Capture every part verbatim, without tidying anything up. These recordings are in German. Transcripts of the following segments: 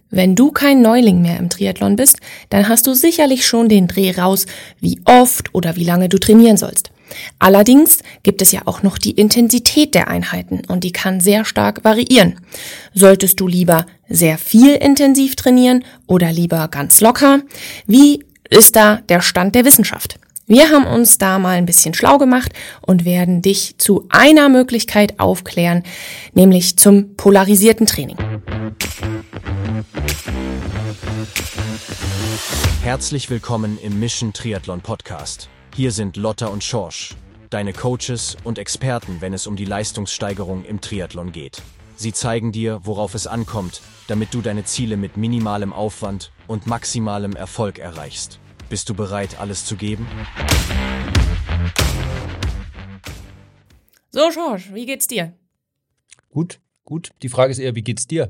Wenn du kein Neuling mehr im Triathlon bist, dann hast du sicherlich schon den Dreh raus, wie oft oder wie lange du trainieren sollst. Allerdings gibt es ja auch noch die Intensität der Einheiten und die kann sehr stark variieren. Solltest du lieber sehr viel intensiv trainieren oder lieber ganz locker? Wie ist da der Stand der Wissenschaft? Wir haben uns da mal ein bisschen schlau gemacht und werden dich zu einer Möglichkeit aufklären, nämlich zum polarisierten Training. Herzlich willkommen im Mission Triathlon Podcast. Hier sind Lotta und Schorsch, deine Coaches und Experten, wenn es um die Leistungssteigerung im Triathlon geht. Sie zeigen dir, worauf es ankommt, damit du deine Ziele mit minimalem Aufwand und maximalem Erfolg erreichst. Bist du bereit, alles zu geben? So, Schorsch, wie geht's dir? Gut, gut. Die Frage ist eher, wie geht's dir?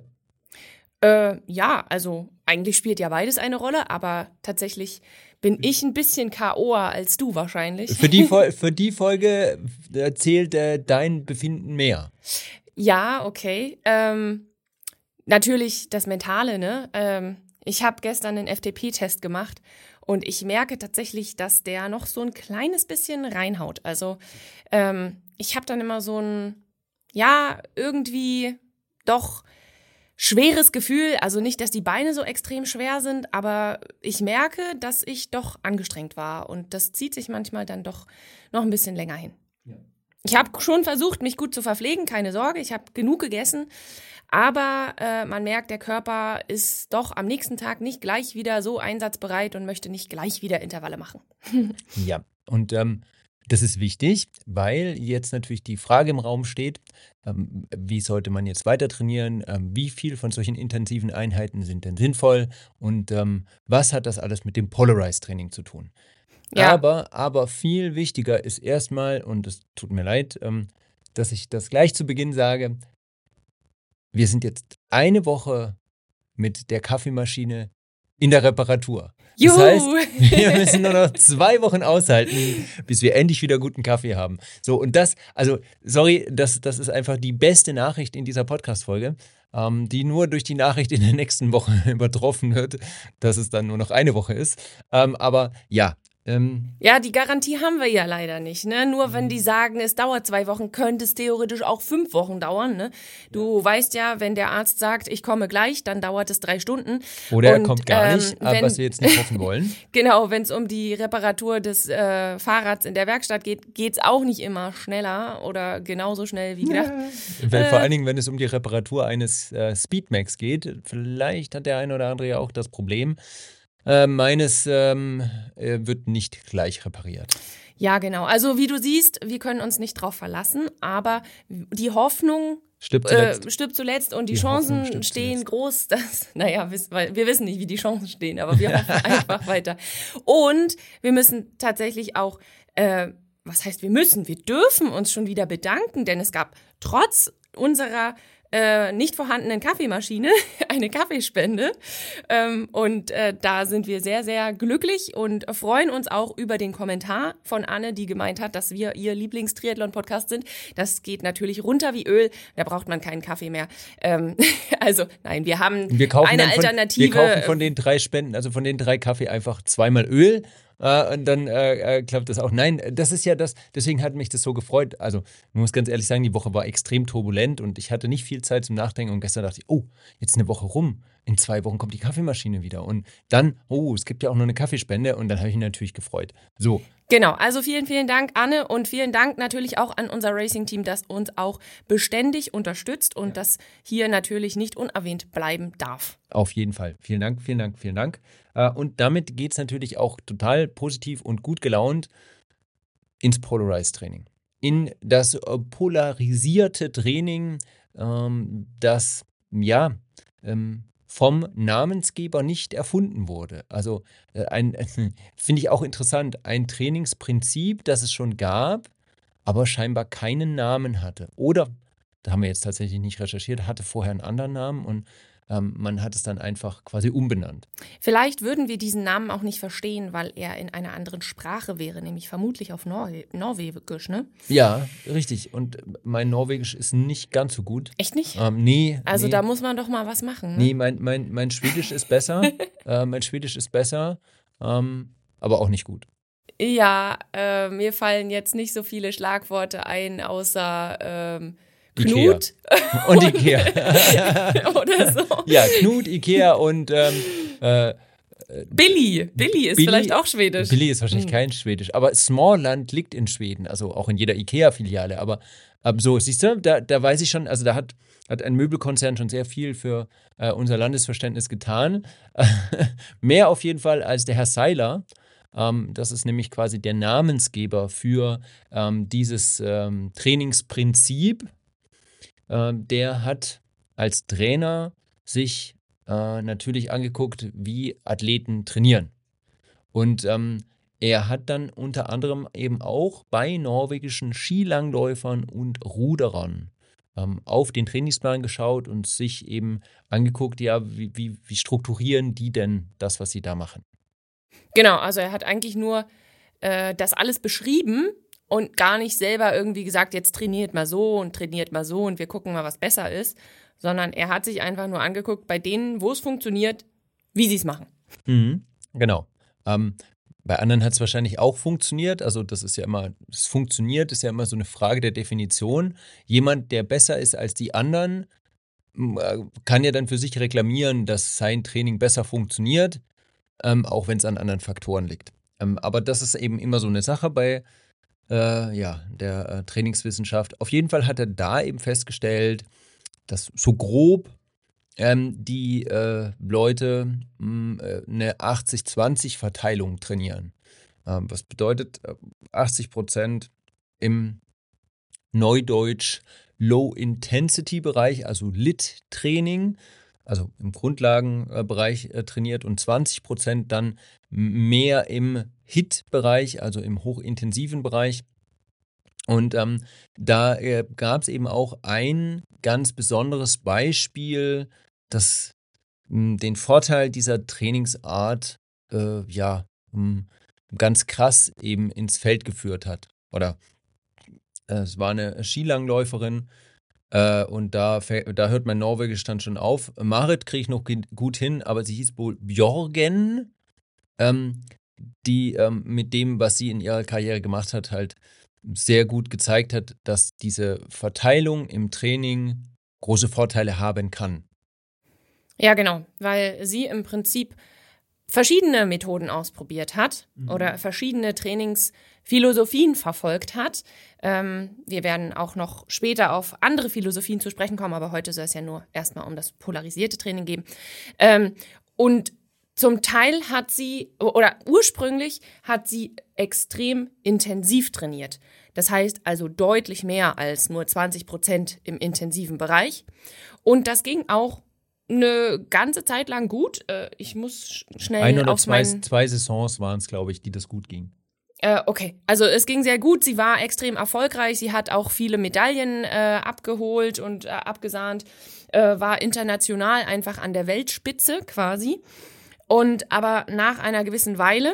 Äh, ja, also eigentlich spielt ja beides eine Rolle, aber tatsächlich bin ich ein bisschen K O'er als du wahrscheinlich. Für die, Fol- für die Folge erzählt äh, dein Befinden mehr. Ja, okay. Ähm, natürlich das Mentale, ne? Ähm, ich habe gestern einen F T P-Test gemacht und ich merke tatsächlich, dass der noch so ein kleines bisschen reinhaut. Also ähm, ich habe dann immer so ein, ja, irgendwie doch schweres Gefühl, also nicht, dass die Beine so extrem schwer sind, aber ich merke, dass ich doch angestrengt war und das zieht sich manchmal dann doch noch ein bisschen länger hin. Ja. Ich habe schon versucht, mich gut zu verpflegen, keine Sorge, ich habe genug gegessen, aber äh, man merkt, der Körper ist doch am nächsten Tag nicht gleich wieder so einsatzbereit und möchte nicht gleich wieder Intervalle machen. Ja, und ähm, das ist wichtig, weil jetzt natürlich die Frage im Raum steht, ähm, wie sollte man jetzt weiter trainieren, ähm, wie viel von solchen intensiven Einheiten sind denn sinnvoll und ähm, was hat das alles mit dem Polarized-Training zu tun? Ja. Aber, aber viel wichtiger ist erstmal, und es tut mir leid, ähm, dass ich das gleich zu Beginn sage, wir sind jetzt eine Woche mit der Kaffeemaschine in der Reparatur. Das Juhu. heißt, wir müssen nur noch zwei Wochen aushalten, bis wir endlich wieder guten Kaffee haben. So, und das, also, sorry, das, das ist einfach die beste Nachricht in dieser Podcast-Folge, ähm, die nur durch die Nachricht in der nächsten Woche übertroffen wird, dass es dann nur noch eine Woche ist. Ähm, aber ja, Ähm, Ja, die Garantie haben wir ja leider nicht, ne? Nur wenn die sagen, es dauert zwei Wochen, könnte es theoretisch auch fünf Wochen dauern, ne? Du ja. weißt ja, wenn der Arzt sagt, ich komme gleich, dann dauert es drei Stunden. Oder Und, er kommt gar ähm, nicht, wenn, was wir jetzt nicht hoffen wollen. Genau, wenn es um die Reparatur des äh, Fahrrads in der Werkstatt geht, geht's auch nicht immer schneller oder genauso schnell wie gedacht. Ja. Äh, Vor allen Dingen, wenn es um die Reparatur eines äh, Speedmax geht, vielleicht hat der eine oder andere ja auch das Problem, Äh, meines ähm, äh, wird nicht gleich repariert. Ja, genau. Also wie du siehst, wir können uns nicht drauf verlassen, aber die Hoffnung stirbt zuletzt, äh, stirbt zuletzt und die, die Chancen stehen zuletzt. groß. Dass, naja, wir, weil wir wissen nicht, wie die Chancen stehen, aber wir hoffen einfach weiter. Und wir müssen tatsächlich auch, äh, was heißt wir müssen, wir dürfen uns schon wieder bedanken, denn es gab trotz unserer Äh, nicht vorhandenen Kaffeemaschine eine Kaffeespende ähm, und äh, da sind wir sehr, sehr glücklich und freuen uns auch über den Kommentar von Anne, die gemeint hat, dass wir ihr Lieblings-Triathlon-Podcast sind. Das geht natürlich runter wie Öl, da braucht man keinen Kaffee mehr. Ähm, also nein, wir haben wir eine von, Alternative. Wir kaufen von den drei Spenden, also von den drei Kaffee einfach zweimal Öl. Uh, und dann äh, klappt das auch. Nein, das ist ja das, deswegen hat mich das so gefreut. Also, ich muss ganz ehrlich sagen, die Woche war extrem turbulent und ich hatte nicht viel Zeit zum Nachdenken und gestern dachte ich, oh, jetzt eine Woche rum, in zwei Wochen kommt die Kaffeemaschine wieder und dann, oh, es gibt ja auch noch eine Kaffeespende und dann habe ich mich natürlich gefreut. So. Genau, also vielen, vielen Dank, Anne, und vielen Dank natürlich auch an unser Racing-Team, das uns auch beständig unterstützt und ja. das hier natürlich nicht unerwähnt bleiben darf. Auf jeden Fall. Vielen Dank, vielen Dank, vielen Dank. Und damit geht es natürlich auch total positiv und gut gelaunt ins Polarized-Training. In das polarisierte Training, das, ja, vom Namensgeber nicht erfunden wurde. Also ein, finde ich auch interessant, ein Trainingsprinzip, das es schon gab, aber scheinbar keinen Namen hatte. Oder, da haben wir jetzt tatsächlich nicht recherchiert, hatte vorher einen anderen Namen und ähm, man hat es dann einfach quasi umbenannt. Vielleicht würden wir diesen Namen auch nicht verstehen, weil er in einer anderen Sprache wäre, nämlich vermutlich auf Norwe- Norwegisch, ne? Ja, richtig. Und mein Norwegisch ist nicht ganz so gut. Echt nicht? Ähm, nee. Also nee. da muss man doch mal was machen. Ne? Nee, mein, mein, mein Schwedisch ist besser. äh, mein Schwedisch ist besser, ähm, aber auch nicht gut. Ja, äh, mir fallen jetzt nicht so viele Schlagworte ein, außer ähm, Knut. Ikea. Und Ikea. Oder so. Ja, Knut, Ikea und ähm, äh, Billy. Billy ist Billy, vielleicht auch Schwedisch. Billy ist wahrscheinlich Hm. kein Schwedisch, aber Smallland liegt in Schweden, also auch in jeder Ikea-Filiale. Aber, aber so, siehst du, da, da weiß ich schon, also da hat, hat ein Möbelkonzern schon sehr viel für äh, unser Landesverständnis getan. Mehr auf jeden Fall als der Herr Seiler. Ähm, das ist nämlich quasi der Namensgeber für ähm, dieses ähm, Trainingsprinzip. Ähm, der hat als Trainer sich äh, natürlich angeguckt, wie Athleten trainieren. Und ähm, er hat dann unter anderem eben auch bei norwegischen Skilangläufern und Ruderern ähm, auf den Trainingsplan geschaut und sich eben angeguckt, ja, wie, wie, wie strukturieren die denn das, was sie da machen? Genau, also er hat eigentlich nur äh, das alles beschrieben und gar nicht selber irgendwie gesagt, jetzt trainiert mal so und trainiert mal so und wir gucken mal, was besser ist, sondern er hat sich einfach nur angeguckt, bei denen, wo es funktioniert, wie sie es machen. Mhm, genau. Ähm, bei anderen hat es wahrscheinlich auch funktioniert. Also das ist ja immer, es funktioniert, ist ja immer so eine Frage der Definition. Jemand, der besser ist als die anderen, m, äh, kann ja dann für sich reklamieren, dass sein Training besser funktioniert, ähm, auch wenn es an anderen Faktoren liegt. Ähm, aber das ist eben immer so eine Sache bei äh, ja, der äh, Trainingswissenschaft. Auf jeden Fall hat er da eben festgestellt, dass so grob ähm, die äh, Leute mh, äh, eine achtzig zwanzig Verteilung trainieren. Ähm, was bedeutet äh, achtzig Prozent im Neudeutsch Low-Intensity-Bereich, also L I T-Training, also im Grundlagenbereich äh, trainiert und zwanzig Prozent dann mehr im H I T-Bereich, also im hochintensiven Bereich. Und ähm, da äh, gab es eben auch ein ganz besonderes Beispiel, das mh, den Vorteil dieser Trainingsart äh, ja mh, ganz krass eben ins Feld geführt hat. Oder äh, es war eine Skilangläuferin äh, und da, fä- da hört mein Norwegisch dann schon auf. Marit kriege ich noch ge- gut hin, aber sie hieß wohl Björgen, ähm, die ähm, mit dem, was sie in ihrer Karriere gemacht hat, halt sehr gut gezeigt hat, dass diese Verteilung im Training große Vorteile haben kann. Ja, genau, weil sie im Prinzip verschiedene Methoden ausprobiert hat mhm. oder verschiedene Trainingsphilosophien verfolgt hat. Ähm, wir werden auch noch später auf andere Philosophien zu sprechen kommen, aber heute soll es ja nur erstmal um das polarisierte Training gehen. Ähm, und zum Teil hat sie, oder ursprünglich hat sie extrem intensiv trainiert. Das heißt also deutlich mehr als nur zwanzig Prozent im intensiven Bereich. Und das ging auch eine ganze Zeit lang gut. Ich muss schnell Ein oder auf zwei, meinen... zwei Saisons waren es, glaube ich, die das gut ging. Äh, okay, also es ging sehr gut. Sie war extrem erfolgreich. Sie hat auch viele Medaillen äh, abgeholt und äh, abgesahnt. Äh, war international einfach an der Weltspitze quasi. Und aber nach einer gewissen Weile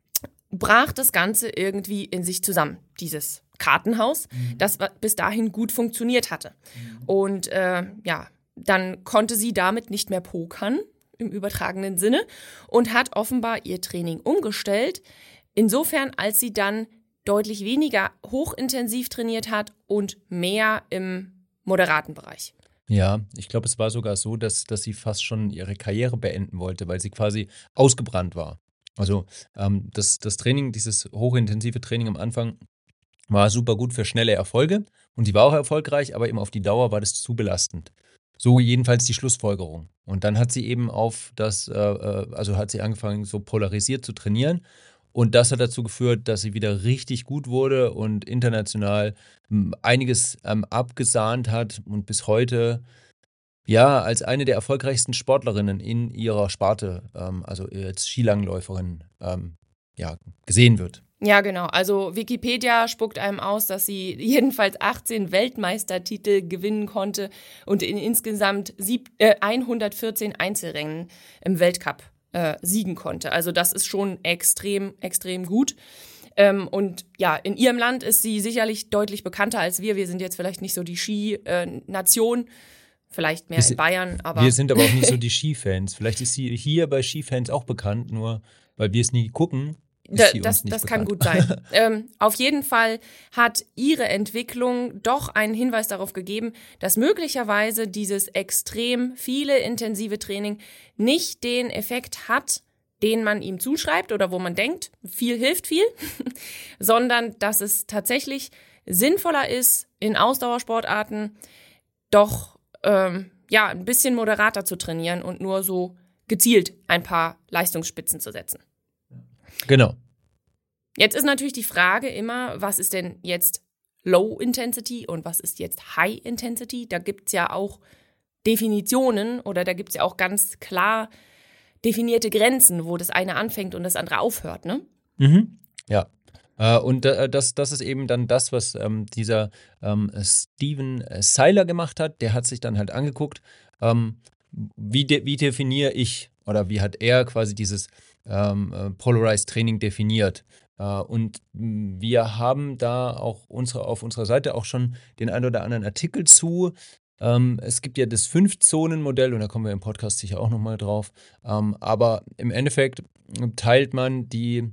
brach das Ganze irgendwie in sich zusammen, dieses Kartenhaus, mhm. das bis dahin gut funktioniert hatte. Mhm. Und äh, ja, dann konnte sie damit nicht mehr pokern, im übertragenen Sinne, und hat offenbar ihr Training umgestellt, insofern als sie dann deutlich weniger hochintensiv trainiert hat und mehr im moderaten Bereich. Ja, ich glaube, es war sogar so, dass, dass sie fast schon ihre Karriere beenden wollte, weil sie quasi ausgebrannt war. Also ähm, das, das Training, dieses hochintensive Training am Anfang war super gut für schnelle Erfolge und sie war auch erfolgreich, aber eben auf die Dauer war das zu belastend. So jedenfalls die Schlussfolgerung. Und dann hat sie eben auf das, äh, also hat sie angefangen, so polarisiert zu trainieren. Und das hat dazu geführt, dass sie wieder richtig gut wurde und international m, einiges ähm, abgesahnt hat und bis heute ja als eine der erfolgreichsten Sportlerinnen in ihrer Sparte, ähm, also als Skilangläuferin, ähm, ja, gesehen wird. Ja, genau. Also Wikipedia spuckt einem aus, dass sie jedenfalls achtzehn Weltmeistertitel gewinnen konnte und in insgesamt sieb- äh, hundertvierzehn Einzelrennen im Weltcup äh, siegen konnte. Also das ist schon extrem, extrem gut. Ähm, und ja, in ihrem Land ist sie sicherlich deutlich bekannter als wir. Wir sind jetzt vielleicht nicht so die Ski-Nation, vielleicht mehr Wir in Bayern. Aber Wir sind aber auch nicht so die Skifans. Vielleicht ist sie hier bei Skifans auch bekannt, nur weil wir es nie gucken. Da, ist sie das uns nicht das kann bekannt. gut sein. ähm, auf jeden Fall hat ihre Entwicklung doch einen Hinweis darauf gegeben, dass möglicherweise dieses extrem viele intensive Training nicht den Effekt hat, den man ihm zuschreibt oder wo man denkt, viel hilft viel, sondern dass es tatsächlich sinnvoller ist, in Ausdauersportarten doch ähm, ja, ein bisschen moderater zu trainieren und nur so gezielt ein paar Leistungsspitzen zu setzen. Genau. Jetzt ist natürlich die Frage immer, was ist denn jetzt Low Intensity und was ist jetzt High Intensity? Da gibt es ja auch Definitionen oder da gibt es ja auch ganz klar definierte Grenzen, wo das eine anfängt und das andere aufhört, ne? Mhm. Ja. Äh, und äh, das, das ist eben dann das, was ähm, dieser ähm, Steven Seiler gemacht hat. Der hat sich dann halt angeguckt, ähm, wie, de- wie definiere ich oder wie hat er quasi dieses ähm, äh, Polarized Training definiert. Äh, und mh, wir haben da auch unsere, auf unserer Seite auch schon den ein oder anderen Artikel zu. Ähm, es gibt ja das Fünf-Zonen-Modell und da kommen wir im Podcast sicher auch nochmal drauf. Ähm, aber im Endeffekt teilt man die,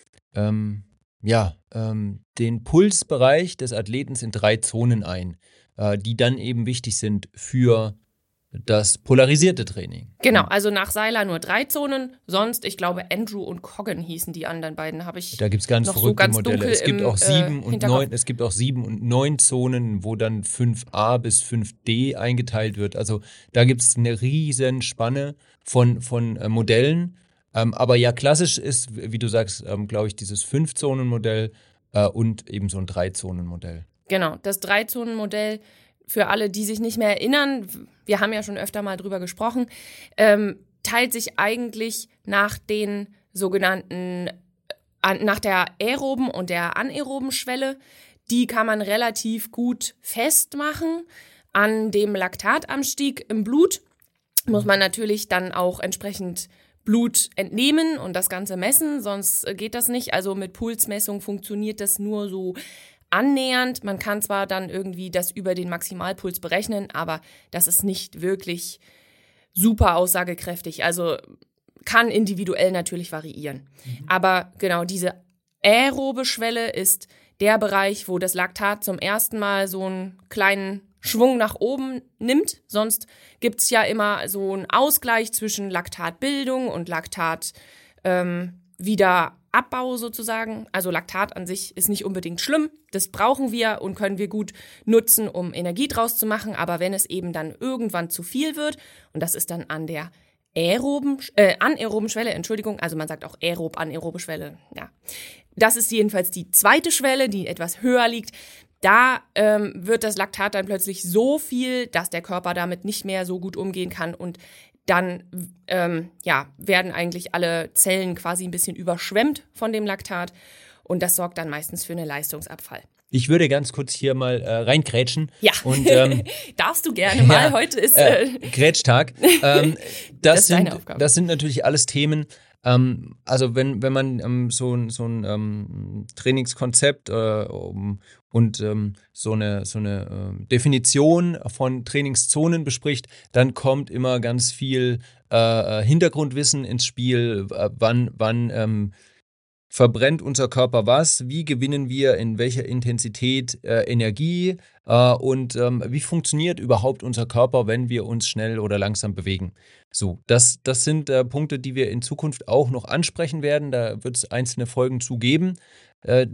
ähm, ja, ähm, den Pulsbereich des Athleten in drei Zonen ein, äh, die dann eben wichtig sind für das polarisierte Training. Genau, also nach Seiler nur drei Zonen, sonst, ich glaube, Andrew und Coggan hießen die anderen beiden, habe ich Da gibt es ganz noch so verrückte ganz Modelle. dunkel Es gibt im, auch sieben äh, und Hinterkopf. neun, es gibt auch sieben und neun Zonen, wo dann fünf a bis fünf d eingeteilt wird. Also da gibt es eine riesen Spanne von, von äh, Modellen. Ähm, aber ja, klassisch ist, wie du sagst, ähm, glaube ich, dieses Fünf-Zonen-Modell äh, und eben so ein Drei-Zonen-Modell. Genau, das Drei-Zonen-Modell, für alle, die sich nicht mehr erinnern, wir haben ja schon öfter mal drüber gesprochen, ähm, teilt sich eigentlich nach den sogenannten, an, nach der aeroben und der anaeroben Schwelle. Die kann man relativ gut festmachen an dem Laktatanstieg im Blut. Muss man natürlich dann auch entsprechend Blut entnehmen und das Ganze messen, sonst geht das nicht. Also mit Pulsmessung funktioniert das nur so annähernd. Man kann zwar dann irgendwie das über den Maximalpuls berechnen, aber das ist nicht wirklich super aussagekräftig. Also kann individuell natürlich variieren. Mhm. Aber genau, diese aerobe Schwelle ist der Bereich, wo das Laktat zum ersten Mal so einen kleinen Schwung nach oben nimmt. Sonst gibt es ja immer so einen Ausgleich zwischen Laktatbildung und Laktat ähm, wieder Abbau sozusagen. Also Laktat an sich ist nicht unbedingt schlimm. Das brauchen wir und können wir gut nutzen, um Energie draus zu machen. Aber wenn es eben dann irgendwann zu viel wird, und das ist dann an der aeroben, äh, anaeroben Schwelle, Entschuldigung, also man sagt auch aerob, anaerobe Schwelle, ja. Das ist jedenfalls die zweite Schwelle, die etwas höher liegt. Da ähm, wird das Laktat dann plötzlich so viel, dass der Körper damit nicht mehr so gut umgehen kann und dann ähm, ja, werden eigentlich alle Zellen quasi ein bisschen überschwemmt von dem Laktat und das sorgt dann meistens für einen Leistungsabfall. Ich würde ganz kurz hier mal äh, reingrätschen. Ja, und, ähm, darfst du gerne mal. Ja, Heute ist äh, äh, ähm, das, das ist deine sind, Aufgabe. Das sind natürlich alles Themen. Ähm, also wenn, wenn man ähm, so ein, so ein ähm, Trainingskonzept äh, um, und ähm, so eine, so eine äh, Definition von Trainingszonen bespricht, dann kommt immer ganz viel äh, Hintergrundwissen ins Spiel, äh, wann, wann ähm, verbrennt unser Körper was, wie gewinnen wir in welcher Intensität äh, Energie äh, und ähm, wie funktioniert überhaupt unser Körper, wenn wir uns schnell oder langsam bewegen. So, das, das sind äh, Punkte, die wir in Zukunft auch noch ansprechen werden. Da wird es einzelne Folgen zu geben. Äh,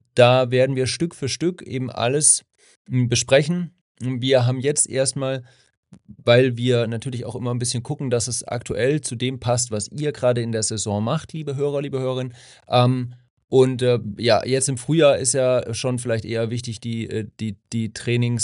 da werden wir Stück für Stück eben alles mh, besprechen. Wir haben jetzt erstmal, weil wir natürlich auch immer ein bisschen gucken, dass es aktuell zu dem passt, was ihr gerade in der Saison macht, liebe Hörer, liebe Hörerinnen. Ähm, und äh, ja, jetzt im Frühjahr ist ja schon vielleicht eher wichtig, die, die, die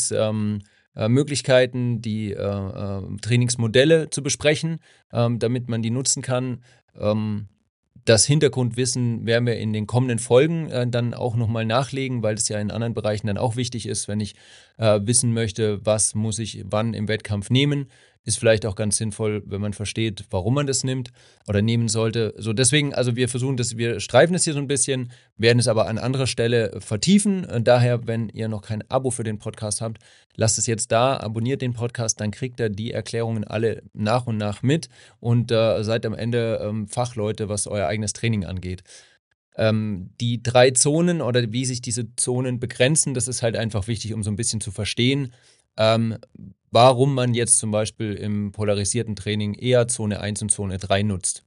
Trainingsmöglichkeiten, ähm, die äh, äh, Trainingsmodelle zu besprechen, ähm, damit man die nutzen kann. Ähm, das Hintergrundwissen werden wir in den kommenden Folgen äh, dann auch nochmal nachlegen, weil es ja in anderen Bereichen dann auch wichtig ist, wenn ich äh, wissen möchte, was muss ich wann im Wettkampf nehmen. Ist vielleicht auch ganz sinnvoll, wenn man versteht, warum man das nimmt oder nehmen sollte. So deswegen, also wir versuchen das, wir streifen es hier so ein bisschen, werden es aber an anderer Stelle vertiefen. Und daher, wenn ihr noch kein Abo für den Podcast habt, lasst es jetzt da, abonniert den Podcast, dann kriegt ihr die Erklärungen alle nach und nach mit und äh, seid am Ende ähm, Fachleute, was euer eigenes Training angeht. Ähm, die drei Zonen oder wie sich diese Zonen begrenzen, das ist halt einfach wichtig, um so ein bisschen zu verstehen, ähm, warum man jetzt zum Beispiel im polarisierten Training eher Zone eins und Zone drei nutzt.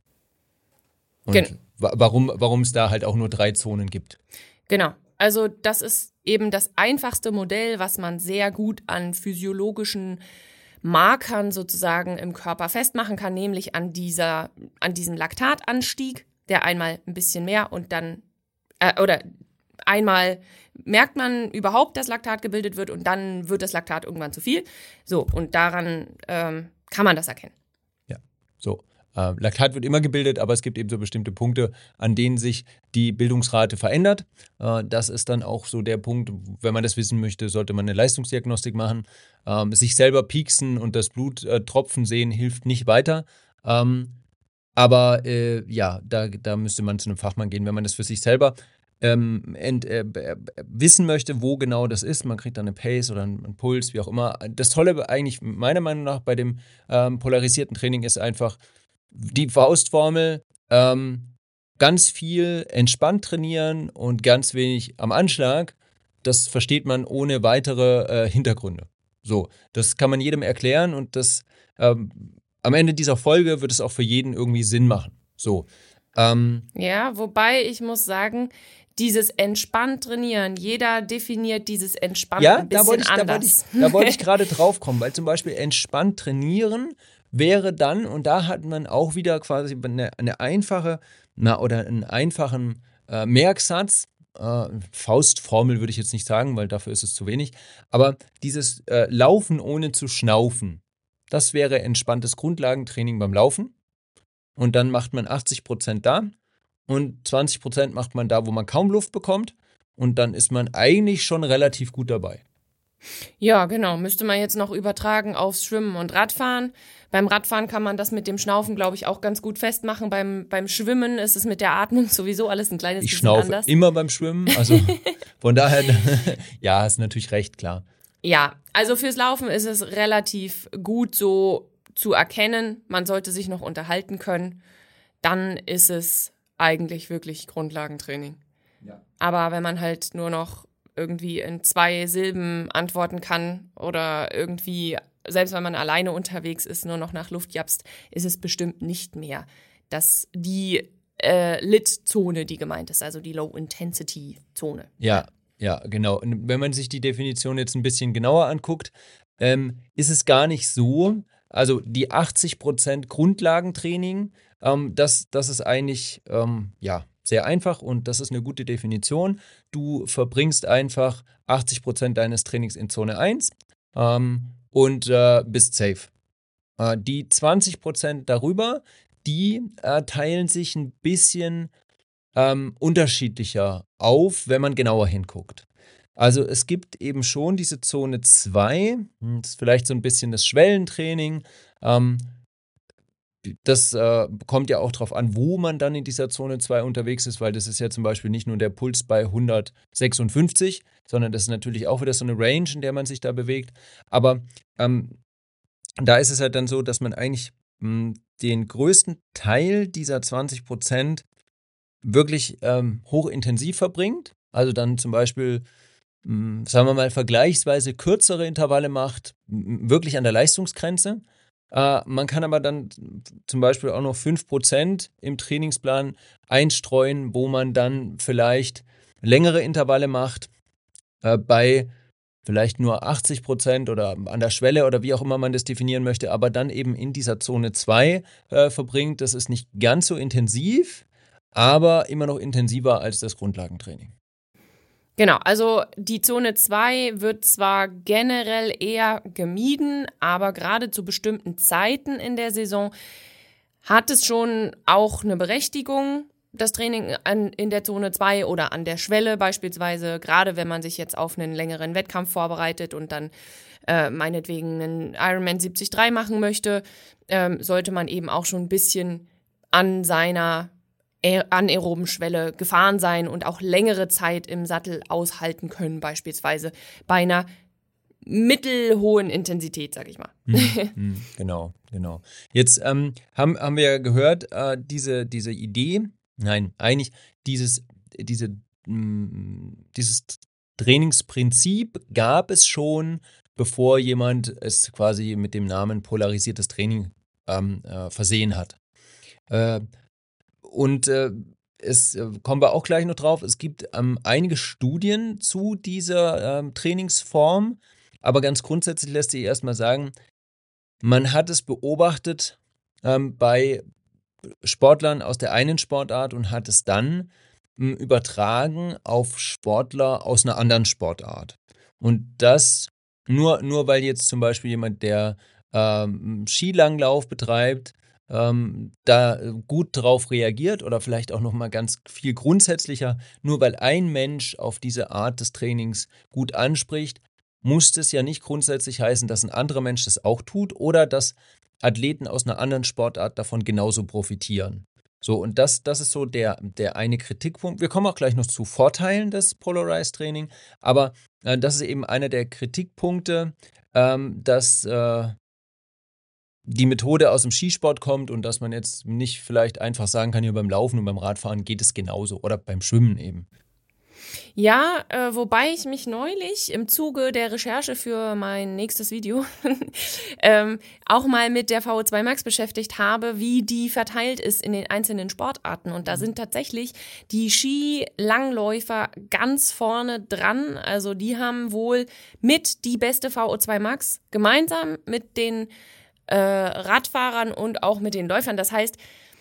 Und Gen- wa- warum, warum es da halt auch nur drei Zonen gibt. Genau. Also das ist eben das einfachste Modell, was man sehr gut an physiologischen Markern sozusagen im Körper festmachen kann, nämlich an dieser, an diesem Laktatanstieg, der einmal ein bisschen mehr und dann, äh, oder einmal merkt man überhaupt, dass Laktat gebildet wird und dann wird das Laktat irgendwann zu viel. So, und daran ähm, kann man das erkennen. Ja, so. Äh, Laktat wird immer gebildet, aber es gibt eben so bestimmte Punkte, an denen sich die Bildungsrate verändert. Äh, das ist dann auch so der Punkt, wenn man das wissen möchte, sollte man eine Leistungsdiagnostik machen. Ähm, sich selber pieksen und das Blut äh, tropfen sehen, hilft nicht weiter. Ähm, aber äh, ja, da, da müsste man zu einem Fachmann gehen, wenn man das für sich selber ähm, ent, äh, äh, wissen möchte, wo genau das ist. Man kriegt dann eine Pace oder einen, einen Puls, wie auch immer. Das Tolle eigentlich meiner Meinung nach bei dem ähm, polarisierten Training ist einfach, die Faustformel, ähm, ganz viel entspannt trainieren und ganz wenig am Anschlag, das versteht man ohne weitere äh, Hintergründe. So, das kann man jedem erklären und das ähm, am Ende dieser Folge wird es auch für jeden irgendwie Sinn machen. So. Ähm, Ja, wobei ich muss sagen, dieses entspannt trainieren, jeder definiert dieses entspannt ja, ein da bisschen wollte ich, da wollte anders. ich, da wollte ich gerade drauf kommen, weil zum Beispiel entspannt trainieren wäre dann, und da hat man auch wieder quasi eine, eine einfache, na, oder einen einfachen äh, Merksatz, äh, Faustformel würde ich jetzt nicht sagen, weil dafür ist es zu wenig, aber dieses äh, Laufen ohne zu schnaufen, das wäre entspanntes Grundlagentraining beim Laufen und dann macht man achtzig Prozent da und zwanzig Prozent macht man da, wo man kaum Luft bekommt und dann ist man eigentlich schon relativ gut dabei. Ja, genau. Müsste man jetzt noch übertragen aufs Schwimmen und Radfahren. Beim Radfahren kann man das mit dem Schnaufen, glaube ich, auch ganz gut festmachen. Beim, beim Schwimmen ist es mit der Atmung sowieso alles ein kleines Ich bisschen schnaufe anders. immer beim Schwimmen, also von daher, ja, hast natürlich recht, klar. Ja, also fürs Laufen ist es relativ gut so zu erkennen. Man sollte sich noch unterhalten können. Dann ist es eigentlich wirklich Grundlagentraining. Ja. Aber wenn man halt nur noch irgendwie in zwei Silben antworten kann oder irgendwie, selbst wenn man alleine unterwegs ist, nur noch nach Luft japst, ist es bestimmt nicht mehr das die äh, L I T-Zone, die gemeint ist, also die Low-Intensity-Zone. Ja, ja, genau. Und wenn man sich die Definition jetzt ein bisschen genauer anguckt, ähm, ist es gar nicht so, also die achtzig Prozent Grundlagentraining, ähm, das, das ist eigentlich, ähm, ja, sehr einfach und das ist eine gute Definition. Du verbringst einfach achtzig Prozent deines Trainings in Zone eins ähm, und äh, bist safe. Äh, die zwanzig Prozent darüber, die äh, teilen sich ein bisschen ähm, unterschiedlicher auf, wenn man genauer hinguckt. Also es gibt eben schon diese Zone zwei, das ist vielleicht so ein bisschen das Schwellentraining. Ähm, Das äh, kommt ja auch darauf an, wo man dann in dieser Zone zwei unterwegs ist, weil das ist ja zum Beispiel nicht nur der Puls bei hundertsechsundfünfzig, sondern das ist natürlich auch wieder so eine Range, in der man sich da bewegt. Aber ähm, da ist es halt dann so, dass man eigentlich mh, den größten Teil dieser zwanzig Prozent wirklich ähm, hochintensiv verbringt. Also dann zum Beispiel, mh, sagen wir mal, vergleichsweise kürzere Intervalle macht, mh, wirklich an der Leistungsgrenze. Uh, man kann aber dann zum Beispiel auch noch fünf Prozent im Trainingsplan einstreuen, wo man dann vielleicht längere Intervalle macht, uh, bei vielleicht nur achtzig Prozent oder an der Schwelle oder wie auch immer man das definieren möchte, aber dann eben in dieser Zone zwei uh, verbringt. Das ist nicht ganz so intensiv, aber immer noch intensiver als das Grundlagentraining. Genau, also die Zone zwei wird zwar generell eher gemieden, aber gerade zu bestimmten Zeiten in der Saison hat es schon auch eine Berechtigung. das Training an, in der Zone zwei oder an der Schwelle beispielsweise, gerade wenn man sich jetzt auf einen längeren Wettkampf vorbereitet und dann äh, meinetwegen einen Ironman siebzig Komma drei machen möchte, ähm, sollte man eben auch schon ein bisschen an seiner anaeroben Schwelle gefahren sein und auch längere Zeit im Sattel aushalten können, beispielsweise bei einer mittelhohen Intensität, sag ich mal. Mhm, genau, genau. Jetzt ähm, haben, haben wir ja gehört, äh, diese, diese Idee, nein, eigentlich dieses, diese, mh, dieses Trainingsprinzip gab es schon, bevor jemand es quasi mit dem Namen polarisiertes Training ähm, äh, versehen hat. Äh, Und äh, es äh, kommen wir auch gleich noch drauf. Es gibt ähm, einige Studien zu dieser ähm, Trainingsform, aber ganz grundsätzlich lässt sich erstmal sagen, man hat es beobachtet ähm, bei Sportlern aus der einen Sportart und hat es dann ähm, übertragen auf Sportler aus einer anderen Sportart. Und das nur, nur weil jetzt zum Beispiel jemand, der ähm, Skilanglauf betreibt, ähm, da gut drauf reagiert oder vielleicht auch nochmal ganz viel grundsätzlicher, nur weil ein Mensch auf diese Art des Trainings gut anspricht, muss das ja nicht grundsätzlich heißen, dass ein anderer Mensch das auch tut oder dass Athleten aus einer anderen Sportart davon genauso profitieren. So, und das, das ist so der, der eine Kritikpunkt. Wir kommen auch gleich noch zu Vorteilen des Polarized Training, aber äh, das ist eben einer der Kritikpunkte, ähm, dass äh, die Methode aus dem Skisport kommt und dass man jetzt nicht vielleicht einfach sagen kann, hier beim Laufen und beim Radfahren geht es genauso oder beim Schwimmen eben. Ja, äh, wobei ich mich neulich im Zuge der Recherche für mein nächstes Video ähm, auch mal mit der V O zwei Max beschäftigt habe, wie die verteilt ist in den einzelnen Sportarten. Und da sind tatsächlich die Skilangläufer ganz vorne dran. Also die haben wohl mit die beste V O zwei Max gemeinsam mit den äh, Radfahrern und auch mit den Läufern. Das heißt,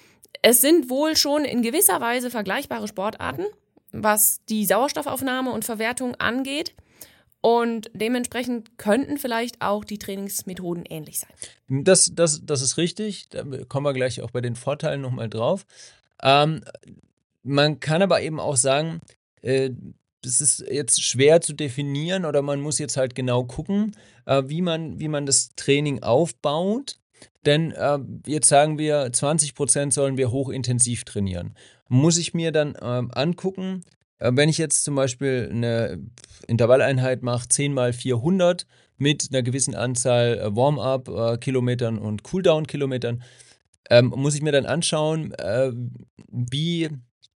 es sind wohl schon in gewisser Weise vergleichbare Sportarten, was die Sauerstoffaufnahme und Verwertung angeht. Und dementsprechend könnten vielleicht auch die Trainingsmethoden ähnlich sein. Das, das, das ist richtig. Da kommen wir gleich auch bei den Vorteilen nochmal drauf. Ähm, man kann aber eben auch sagen, äh, das ist jetzt schwer zu definieren oder man muss jetzt halt genau gucken, äh, wie man, wie man das Training aufbaut. Denn äh, jetzt sagen wir, zwanzig Prozent sollen wir hochintensiv trainieren. Muss ich mir dann äh, angucken, äh, wenn ich jetzt zum Beispiel eine Intervalleinheit mache, zehn mal vierhundert mit einer gewissen Anzahl äh, Warm-up-Kilometern äh, und Cooldown-Kilometern, ähm, muss ich mir dann anschauen, äh, wie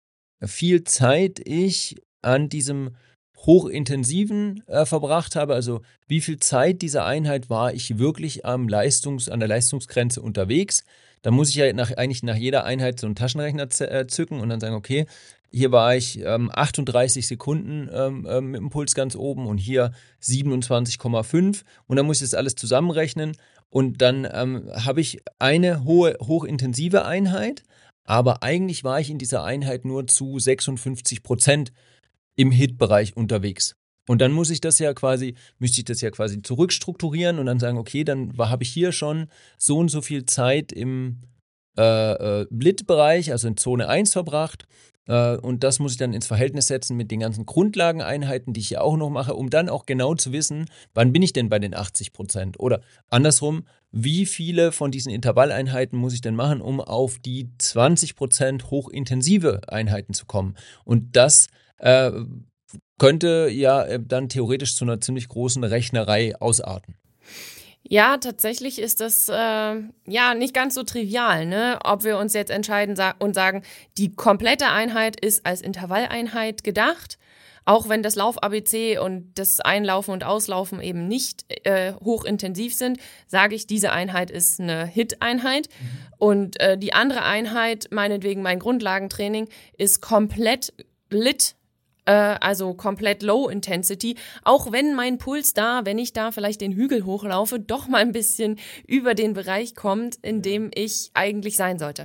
viel Zeit ich an diesem hochintensiven äh, verbracht habe, also wie viel Zeit dieser Einheit war ich wirklich am Leistungs-, an der Leistungsgrenze unterwegs. Da muss ich ja nach, eigentlich nach jeder Einheit so einen Taschenrechner z- äh, zücken und dann sagen, okay, hier war ich ähm, achtunddreißig Sekunden ähm, äh, mit dem Puls ganz oben und hier siebenundzwanzig Komma fünf und dann muss ich das alles zusammenrechnen und dann ähm, habe ich eine hohe, hochintensive Einheit, aber eigentlich war ich in dieser Einheit nur zu sechsundfünfzig Prozent im Hit-Bereich unterwegs. Und dann muss ich das ja quasi, müsste ich das ja quasi zurückstrukturieren und dann sagen, okay, dann habe ich hier schon so und so viel Zeit im äh, äh, Lit-Bereich, also in Zone eins verbracht. Äh, und das muss ich dann ins Verhältnis setzen mit den ganzen Grundlageneinheiten, die ich ja auch noch mache, um dann auch genau zu wissen, wann bin ich denn bei den achtzig Prozent? Oder andersrum, wie viele von diesen Intervalleinheiten muss ich denn machen, um auf die zwanzig Prozent hochintensive Einheiten zu kommen? Und das äh, könnte ja äh, dann theoretisch zu einer ziemlich großen Rechnerei ausarten. Ja, tatsächlich ist das äh, ja nicht ganz so trivial, ne? Ob wir uns jetzt entscheiden sa- und sagen, die komplette Einheit ist als Intervalleinheit gedacht, auch wenn das Lauf-A B C und das Einlaufen und Auslaufen eben nicht äh, hochintensiv sind, sage ich, diese Einheit ist eine Hit-Einheit. Mhm. Und äh, die andere Einheit, meinetwegen mein Grundlagentraining, ist komplett Lit, also komplett Low Intensity, auch wenn mein Puls da, wenn ich da vielleicht den Hügel hochlaufe, doch mal ein bisschen über den Bereich kommt, in dem ich eigentlich sein sollte.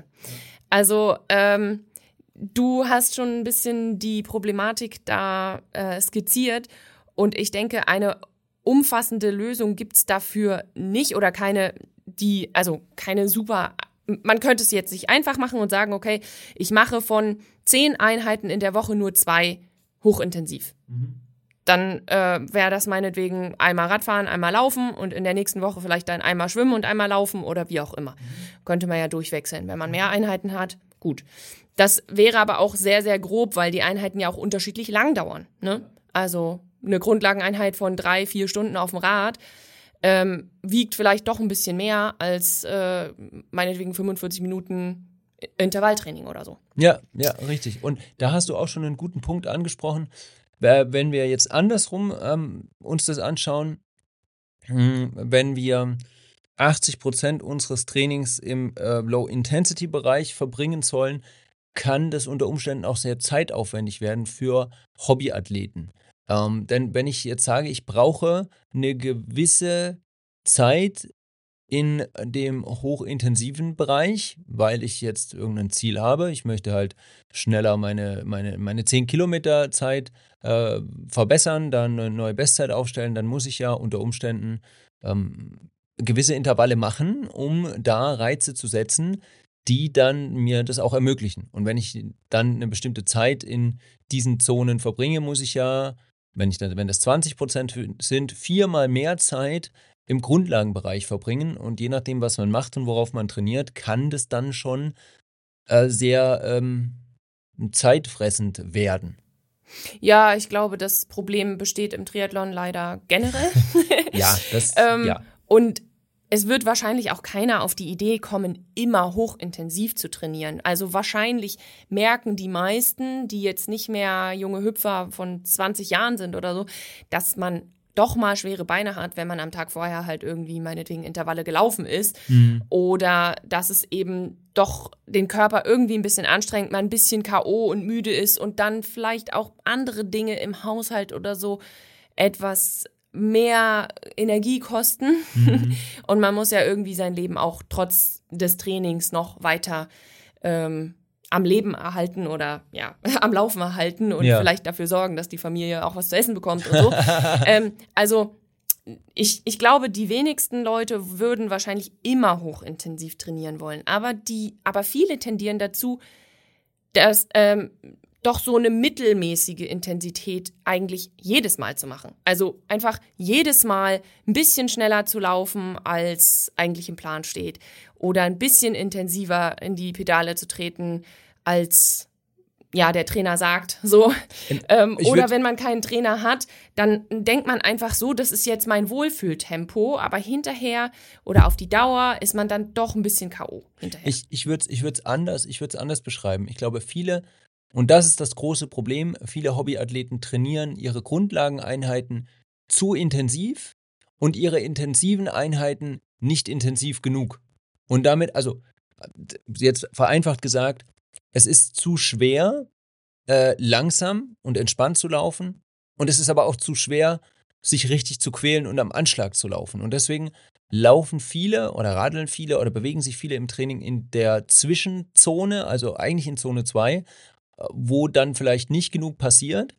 Also ähm, du hast schon ein bisschen die Problematik da äh, skizziert und ich denke, eine umfassende Lösung gibt's dafür nicht oder keine, die, also keine super man könnte es jetzt nicht einfach machen und sagen, okay, ich mache von zehn Einheiten in der Woche nur zwei hochintensiv. Mhm. Dann äh, wäre das meinetwegen einmal Radfahren, einmal Laufen und in der nächsten Woche vielleicht dann einmal Schwimmen und einmal Laufen oder wie auch immer. Mhm. Könnte man ja durchwechseln. Wenn man mehr Einheiten hat, gut. Das wäre aber auch sehr, sehr grob, weil die Einheiten ja auch unterschiedlich lang dauern. Ne? Also eine Grundlageneinheit von drei, vier Stunden auf dem Rad ähm, wiegt vielleicht doch ein bisschen mehr als äh, meinetwegen fünfundvierzig Minuten Intervalltraining oder so. Ja, ja, richtig. Und da hast du auch schon einen guten Punkt angesprochen. Wenn wir jetzt andersrum ähm, uns das anschauen, mh, wenn wir achtzig Prozent unseres Trainings im äh, Low-Intensity-Bereich verbringen sollen, kann das unter Umständen auch sehr zeitaufwendig werden für Hobbyathleten. Ähm, denn wenn ich jetzt sage, ich brauche eine gewisse Zeit in dem hochintensiven Bereich, weil ich jetzt irgendein Ziel habe. Ich möchte halt schneller meine, meine, meine zehn Kilometer Zeit äh, verbessern, dann eine neue Bestzeit aufstellen, dann muss ich ja unter Umständen ähm, gewisse Intervalle machen, um da Reize zu setzen, die dann mir das auch ermöglichen. Und wenn ich dann eine bestimmte Zeit in diesen Zonen verbringe, muss ich ja, wenn ich dann, wenn das zwanzig Prozent sind, viermal mehr Zeit im Grundlagenbereich verbringen. Und je nachdem, was man macht und worauf man trainiert, kann das dann schon äh, sehr ähm, zeitfressend werden. Ja, ich glaube, das Problem besteht im Triathlon leider generell. ja, das, ähm, ja. Und es wird wahrscheinlich auch keiner auf die Idee kommen, immer hochintensiv zu trainieren. Also wahrscheinlich merken die meisten, die jetzt nicht mehr junge Hüpfer von zwanzig Jahren sind oder so, dass man doch mal schwere Beine hat, wenn man am Tag vorher halt irgendwie meinetwegen Intervalle gelaufen ist. Mhm. Oder dass es eben doch den Körper irgendwie ein bisschen anstrengt, man ein bisschen K O und müde ist und dann vielleicht auch andere Dinge im Haushalt oder so etwas mehr Energie kosten. Mhm. Und man muss ja irgendwie sein Leben auch trotz des Trainings noch weiter ähm, am Leben erhalten oder ja, am Laufen erhalten und ja. vielleicht dafür sorgen, dass die Familie auch was zu essen bekommt und so. ähm, also ich, ich glaube, die wenigsten Leute würden wahrscheinlich immer hochintensiv trainieren wollen. Aber die, aber viele tendieren dazu, dass ähm, doch so eine mittelmäßige Intensität eigentlich jedes Mal zu machen. Also einfach jedes Mal ein bisschen schneller zu laufen, als eigentlich im Plan steht. Oder ein bisschen intensiver in die Pedale zu treten, als ja der Trainer sagt. So. Ähm, oder wenn man keinen Trainer hat, dann denkt man einfach so, das ist jetzt mein Wohlfühltempo. Aber hinterher oder auf die Dauer ist man dann doch ein bisschen K O hinterher. Ich, ich würde es ich würd's anders, ich würd's anders beschreiben. Ich glaube, viele, und das ist das große Problem, viele Hobbyathleten trainieren ihre Grundlageneinheiten zu intensiv und ihre intensiven Einheiten nicht intensiv genug. Und damit, also jetzt vereinfacht gesagt, es ist zu schwer, äh, langsam und entspannt zu laufen und es ist aber auch zu schwer, sich richtig zu quälen und am Anschlag zu laufen. Und deswegen laufen viele oder radeln viele oder bewegen sich viele im Training in der Zwischenzone, also eigentlich in Zone zwei, wo dann vielleicht nicht genug passiert,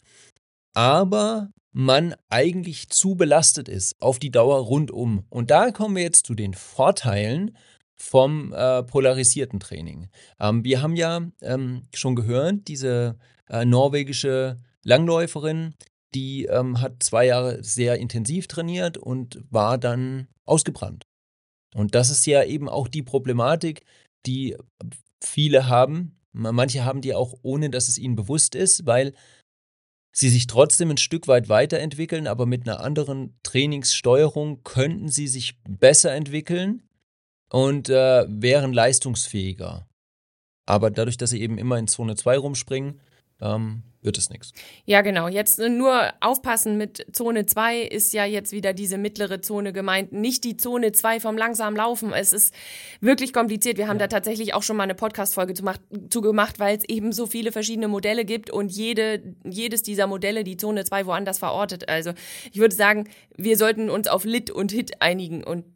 aber man eigentlich zu belastet ist auf die Dauer rundum. Und da kommen wir jetzt zu den Vorteilen vom äh, polarisierten Training. Ähm, wir haben ja ähm, schon gehört, diese äh, norwegische Langläuferin, die ähm, hat zwei Jahre sehr intensiv trainiert und war dann ausgebrannt. Und das ist ja eben auch die Problematik, die viele haben. Manche haben die auch, ohne dass es ihnen bewusst ist, weil sie sich trotzdem ein Stück weit weiterentwickeln, aber mit einer anderen Trainingssteuerung könnten sie sich besser entwickeln und äh, wären leistungsfähiger. Aber dadurch, dass sie eben immer in Zone zwei rumspringen, ähm, wird es nichts. Ja, genau. Jetzt nur aufpassen mit Zone zwei ist ja jetzt wieder diese mittlere Zone gemeint. Nicht die Zone zwei vom langsamen Laufen. Es ist wirklich kompliziert. Wir haben ja. da tatsächlich auch schon mal eine Podcast-Folge zu, mach, zu gemacht, weil es eben so viele verschiedene Modelle gibt und jede, jedes dieser Modelle die Zone zwei woanders verortet. Also ich würde sagen, wir sollten uns auf Lit und Hit einigen und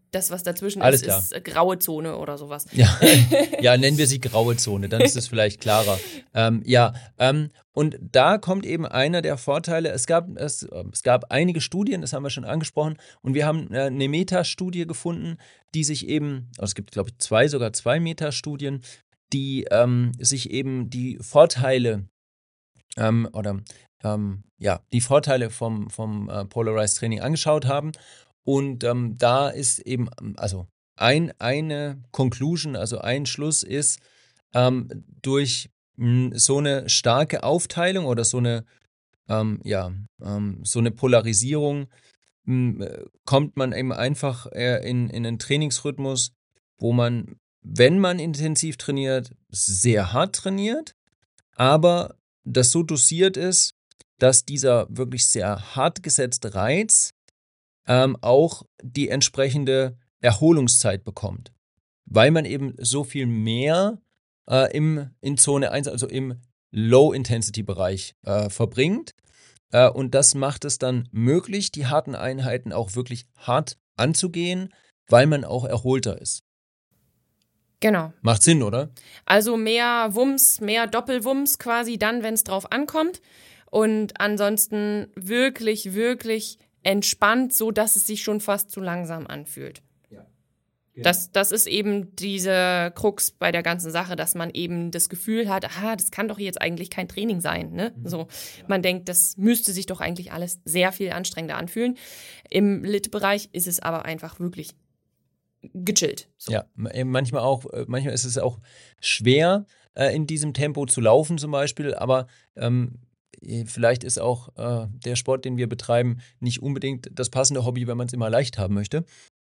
das, was dazwischen Alles ist, klar. ist äh, graue Zone oder sowas. Ja. ja, nennen wir sie graue Zone, dann ist es vielleicht klarer. Ähm, ja, ähm, und da kommt eben einer der Vorteile, es gab, es, es gab einige Studien, das haben wir schon angesprochen, und wir haben äh, eine Metastudie gefunden, die sich eben, also es gibt glaube ich zwei, sogar zwei Metastudien, die ähm, sich eben die Vorteile ähm, oder ähm, ja, die Vorteile vom, vom äh, Polarized Training angeschaut haben. Und ähm, da ist eben, also ein, eine Conclusion, also ein Schluss ist, ähm, durch mh, so eine starke Aufteilung oder so eine, ähm, ja, ähm, so eine Polarisierung mh, kommt man eben einfach äh, in, in einen Trainingsrhythmus, wo man, wenn man intensiv trainiert, sehr hart trainiert, aber das so dosiert ist, dass dieser wirklich sehr hart gesetzte Reiz ähm, auch die entsprechende Erholungszeit bekommt, weil man eben so viel mehr äh, im, in Zone eins, also im Low-Intensity-Bereich äh, verbringt. Äh, und das macht es dann möglich, die harten Einheiten auch wirklich hart anzugehen, weil man auch erholter ist. Genau. Macht Sinn, oder? Also mehr Wumms, mehr Doppelwumms quasi dann, wenn es drauf ankommt. Und ansonsten wirklich, wirklich entspannt, so dass es sich schon fast zu langsam anfühlt. Ja, genau. Das, das ist eben diese Krux bei der ganzen Sache, dass man eben das Gefühl hat, ah, das kann doch jetzt eigentlich kein Training sein. Ne? Mhm. So, Ja. Man denkt, das müsste sich doch eigentlich alles sehr viel anstrengender anfühlen. Im Lit-Bereich ist es aber einfach wirklich gechillt. So. Ja, manchmal auch, manchmal ist es auch schwer, äh, in diesem Tempo zu laufen zum Beispiel, aber ähm, vielleicht ist auch äh, der Sport, den wir betreiben, nicht unbedingt das passende Hobby, wenn man es immer leicht haben möchte.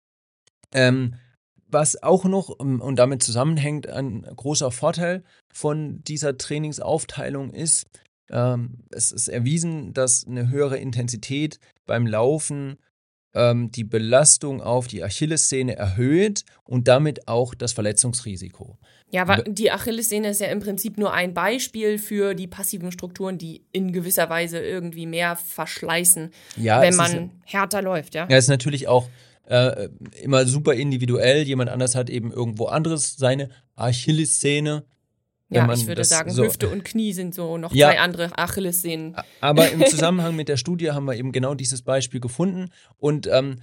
Ähm, was auch noch und damit zusammenhängt, ein großer Vorteil von dieser Trainingsaufteilung ist, ähm, es ist erwiesen, dass eine höhere Intensität beim Laufen ähm, die Belastung auf die Achillessehne erhöht und damit auch das Verletzungsrisiko. Ja, aber die Achillessehne ist ja im Prinzip nur ein Beispiel für die passiven Strukturen, die in gewisser Weise irgendwie mehr verschleißen, Ja, wenn es man ist, härter läuft, ja? ja, es ist natürlich auch äh, immer super individuell. Jemand anders hat eben irgendwo anderes seine Achillessehne. Wenn Ja, man ich würde das sagen, so, Hüfte und Knie sind so noch Ja. zwei andere Achillessehnen. Aber im Zusammenhang mit der Studie haben wir eben genau dieses Beispiel gefunden und ähm,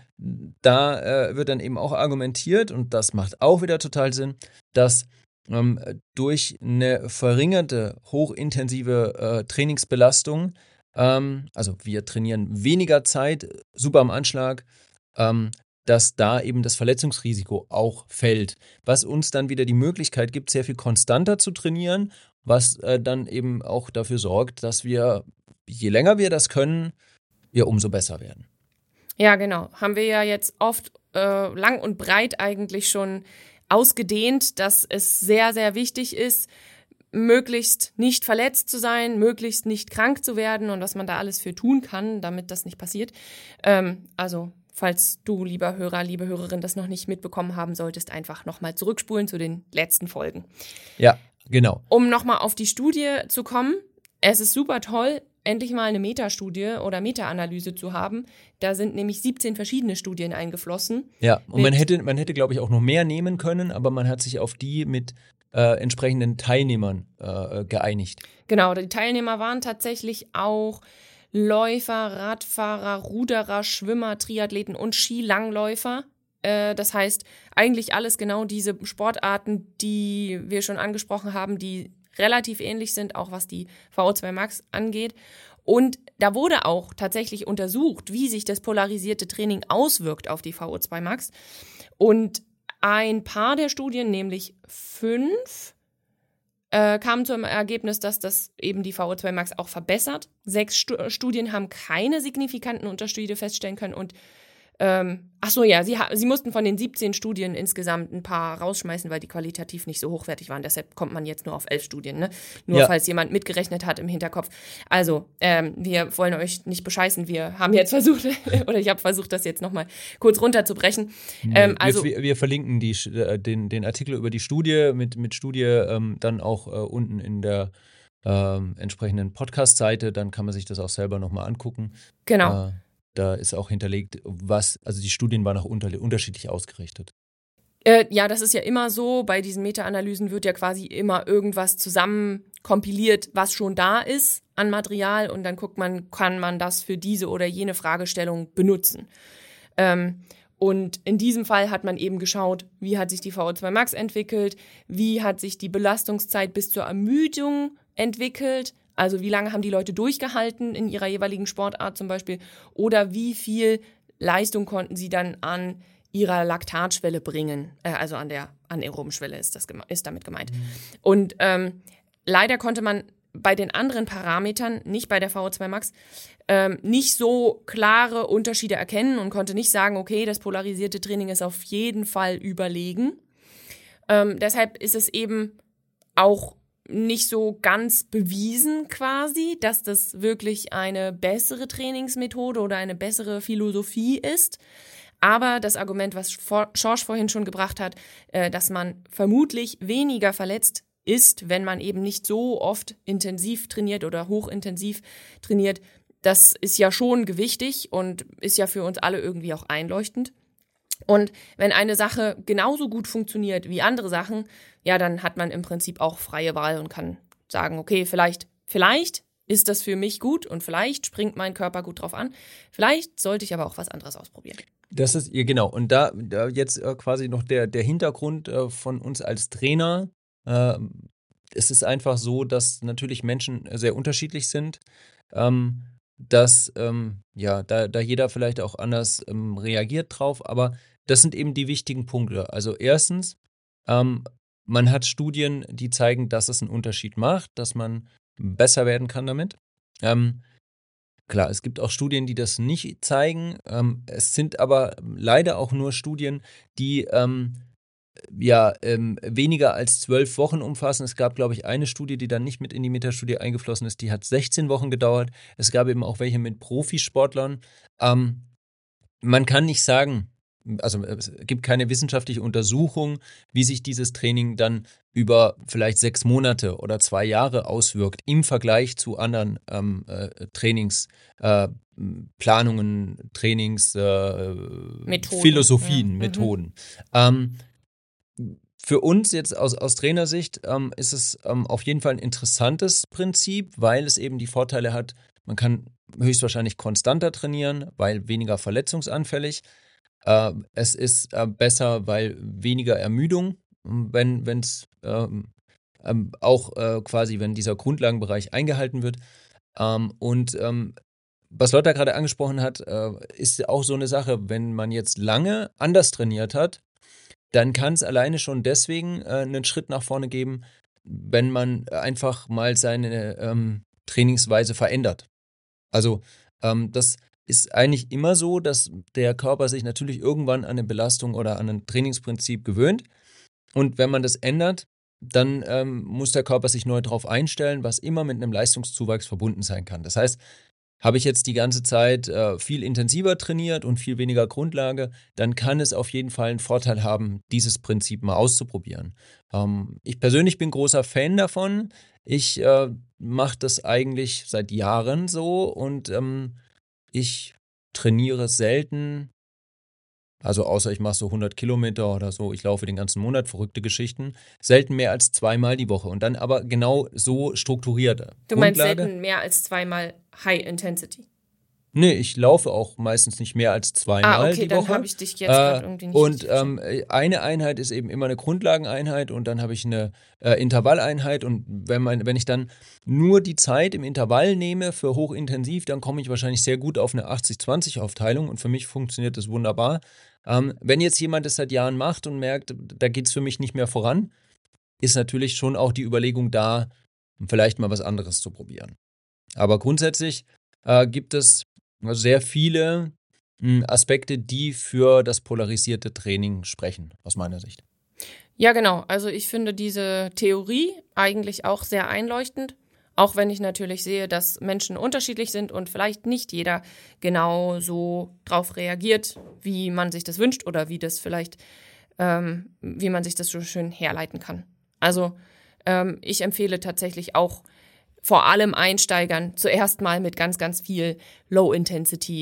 da äh, wird dann eben auch argumentiert, und das macht auch wieder total Sinn, dass ähm, durch eine verringerte, hochintensive äh, Trainingsbelastung, ähm, also wir trainieren weniger Zeit, super am Anschlag, ähm, dass da eben das Verletzungsrisiko auch fällt, was uns dann wieder die Möglichkeit gibt, sehr viel konstanter zu trainieren, was äh, dann eben auch dafür sorgt, dass wir, je länger wir das können, wir umso besser werden. Ja, genau. Haben wir ja jetzt oft äh, lang und breit eigentlich schon ausgedehnt, dass es sehr, sehr wichtig ist, möglichst nicht verletzt zu sein, möglichst nicht krank zu werden und was man da alles für tun kann, damit das nicht passiert. Ähm, also falls du, lieber Hörer, liebe Hörerin, das noch nicht mitbekommen haben solltest, einfach nochmal zurückspulen zu den letzten Folgen. Ja, genau. Um nochmal auf die Studie zu kommen, es ist super toll, endlich mal eine Metastudie oder Meta-Analyse zu haben. Da sind nämlich siebzehn verschiedene Studien eingeflossen. Ja, und man Mit- hätte, man hätte, glaube ich, auch noch mehr nehmen können, aber man hat sich auf die mit äh, entsprechenden Teilnehmern äh, geeinigt. Genau, die Teilnehmer waren tatsächlich auch Läufer, Radfahrer, Ruderer, Schwimmer, Triathleten und Skilangläufer. Äh, das heißt, eigentlich alles genau diese Sportarten, die wir schon angesprochen haben, die relativ ähnlich sind, auch was die V O zwei Max angeht. Und da wurde auch tatsächlich untersucht, wie sich das polarisierte Training auswirkt auf die V O zwei Max. Und ein paar der Studien, nämlich fünf, äh, kamen zum Ergebnis, dass das eben die V O zwei Max auch verbessert. Sechs Stu- Studien haben keine signifikanten Unterschiede feststellen können und Ähm, ach so, ja, sie, ha- sie mussten von den siebzehn Studien insgesamt ein paar rausschmeißen, weil die qualitativ nicht so hochwertig waren. Deshalb kommt man jetzt nur auf elf Studien, ne? Nur Ja. falls jemand mitgerechnet hat im Hinterkopf. Also, ähm, wir wollen euch nicht bescheißen. Wir haben jetzt versucht, oder ich habe versucht, das jetzt nochmal kurz runterzubrechen. Ähm, also, wir, wir verlinken die, äh, den, den Artikel über die Studie mit, mit Studie ähm, dann auch äh, unten in der ähm, entsprechenden Podcast-Seite. Dann kann man sich das auch selber nochmal angucken. genau. Äh, da ist auch hinterlegt, was, also die Studien waren auch unter, unterschiedlich ausgerichtet. Äh, ja, das ist ja immer so. Bei diesen Meta-Analysen wird ja quasi immer irgendwas zusammen kompiliert, was schon da ist an Material und dann guckt man, kann man das für diese oder jene Fragestellung benutzen. Ähm, und in diesem Fall hat man eben geschaut, wie hat sich die V O zwei Max entwickelt, wie hat sich die Belastungszeit bis zur Ermüdung entwickelt, also wie lange haben die Leute durchgehalten in ihrer jeweiligen Sportart zum Beispiel, oder wie viel Leistung konnten sie dann an ihrer Laktatschwelle bringen, äh, also an der anaeroben Schwelle ist, das geme- ist damit gemeint. Mhm. Und ähm, leider konnte man bei den anderen Parametern, nicht bei der V O zwei Max, ähm, nicht so klare Unterschiede erkennen und konnte nicht sagen, okay, das polarisierte Training ist auf jeden Fall überlegen. Ähm, deshalb ist es eben auch nicht so ganz bewiesen quasi, dass das wirklich eine bessere Trainingsmethode oder eine bessere Philosophie ist. Aber das Argument, was Schorsch vorhin schon gebracht hat, äh, dass man vermutlich weniger verletzt ist, wenn man eben nicht so oft intensiv trainiert oder hochintensiv trainiert, das ist ja schon gewichtig und ist ja für uns alle irgendwie auch einleuchtend. Und wenn eine Sache genauso gut funktioniert wie andere Sachen, ja, dann hat man im Prinzip auch freie Wahl und kann sagen, okay, vielleicht, vielleicht ist das für mich gut und vielleicht springt mein Körper gut drauf an. Vielleicht sollte ich aber auch was anderes ausprobieren. Das ist, ja, genau. Und da, da jetzt äh, quasi noch der, der Hintergrund äh, von uns als Trainer. Äh, es ist einfach so, dass natürlich Menschen sehr unterschiedlich sind. Ähm, dass ähm, ja, da, da jeder vielleicht auch anders ähm, reagiert drauf, aber das sind eben die wichtigen Punkte. Also erstens, ähm, man hat Studien, die zeigen, dass es einen Unterschied macht, dass man besser werden kann damit. Ähm, klar, es gibt auch Studien, die das nicht zeigen. Ähm, es sind aber leider auch nur Studien, die ähm, ja, ähm, weniger als zwölf Wochen umfassen. Es gab, glaube ich, eine Studie, die dann nicht mit in die Metastudie eingeflossen ist, die hat sechzehn Wochen gedauert. Es gab eben auch welche mit Profisportlern. Ähm, man kann nicht sagen, also es gibt keine wissenschaftliche Untersuchung, wie sich dieses Training dann über vielleicht sechs Monate oder zwei Jahre auswirkt im Vergleich zu anderen ähm, äh, Trainingsplanungen, äh, Trainings, äh, Methoden. Philosophien, Ja. Methoden. Mhm. Ähm, Für uns jetzt aus, aus Trainersicht ähm, ist es ähm, auf jeden Fall ein interessantes Prinzip, weil es eben die Vorteile hat, man kann höchstwahrscheinlich konstanter trainieren, weil weniger verletzungsanfällig. Äh, es ist äh, besser, weil weniger Ermüdung, wenn es ähm, ähm, auch äh, quasi, wenn dieser Grundlagenbereich eingehalten wird. Ähm, und ähm, was Lotta gerade angesprochen hat, äh, ist auch so eine Sache, wenn man jetzt lange anders trainiert hat, dann kann es alleine schon deswegen äh, einen Schritt nach vorne geben, wenn man einfach mal seine ähm, Trainingsweise verändert. Also ähm, das ist eigentlich immer so, dass der Körper sich natürlich irgendwann an eine Belastung oder an ein Trainingsprinzip gewöhnt. Und wenn man das ändert, dann ähm, muss der Körper sich neu darauf einstellen, was immer mit einem Leistungszuwachs verbunden sein kann. Das heißt, habe ich jetzt die ganze Zeit äh, viel intensiver trainiert und viel weniger Grundlage, dann kann es auf jeden Fall einen Vorteil haben, dieses Prinzip mal auszuprobieren. Ähm, ich persönlich bin großer Fan davon. Ich äh, mache das eigentlich seit Jahren so und ähm, ich trainiere selten, also außer ich mache so hundert Kilometer oder so, ich laufe den ganzen Monat, verrückte Geschichten, selten mehr als zweimal die Woche und dann aber genau so strukturiert. Du meinst selten mehr als zweimal High Intensity? Nee, ich laufe auch meistens nicht mehr als zweimal ah, okay, die dann Woche. habe ich dich jetzt gerade irgendwie nicht Und richtig ähm, eine Einheit ist eben immer eine Grundlageneinheit und dann habe ich eine äh, Intervalleinheit und wenn, man, wenn ich dann nur die Zeit im Intervall nehme für hochintensiv, dann komme ich wahrscheinlich sehr gut auf eine achtzig zwanzig Aufteilung und für mich funktioniert das wunderbar. Ähm, wenn jetzt jemand das seit Jahren macht und merkt, da geht es für mich nicht mehr voran, ist natürlich schon auch die Überlegung da, vielleicht mal was anderes zu probieren. Aber grundsätzlich äh, gibt es sehr viele mh, Aspekte, die für das polarisierte Training sprechen, aus meiner Sicht. Ja, genau. Also ich finde diese Theorie eigentlich auch sehr einleuchtend, auch wenn ich natürlich sehe, dass Menschen unterschiedlich sind und vielleicht nicht jeder genau so drauf reagiert, wie man sich das wünscht oder wie das vielleicht, ähm, wie man sich das so schön herleiten kann. Also ähm, ich empfehle tatsächlich auch vor allem Einsteigern zuerst mal mit ganz, ganz viel Low-Intensity